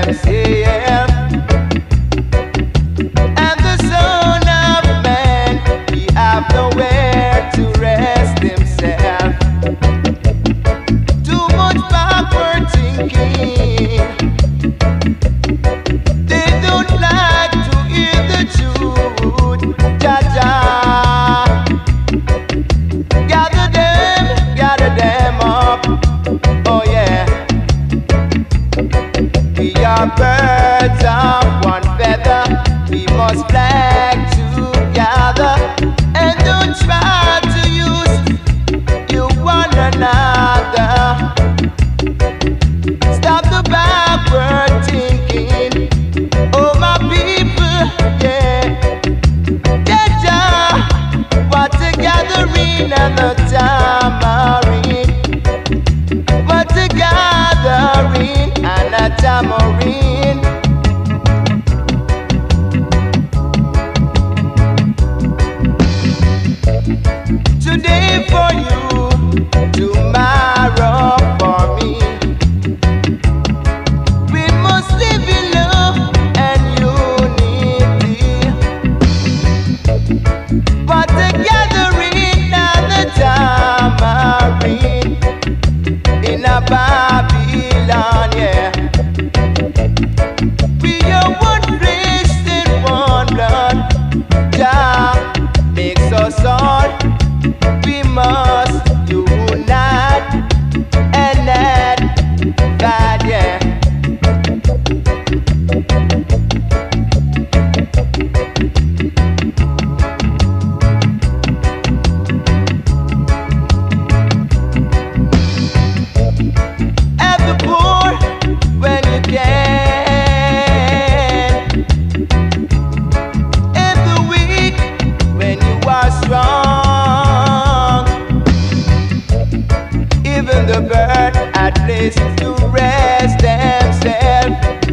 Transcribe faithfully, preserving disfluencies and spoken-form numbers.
themselves. And the Son of Man, he have nowhere to rest himself. Too much backward thinking. They don't like to hear the truth. Jah-Jah, gather them, gather them up. Oh yeah. We are birds of one feather. We must fly together and don't try to use you one another. Stop the backward thinking. Oh my people, yeah. Jah-Jah, what a gathering and the tamarind. What a gathering and a tamarind. Today for you, tomorrow for me. We must live in love and unity. What a gathering and a tamarind in a Babylon, yeah. We are one flesh and one blood. Jah makes us all. We must unite and not fight, yeah. Help the poor when you can. Help the weak when you are strong. Even the bird at place to rest themselves.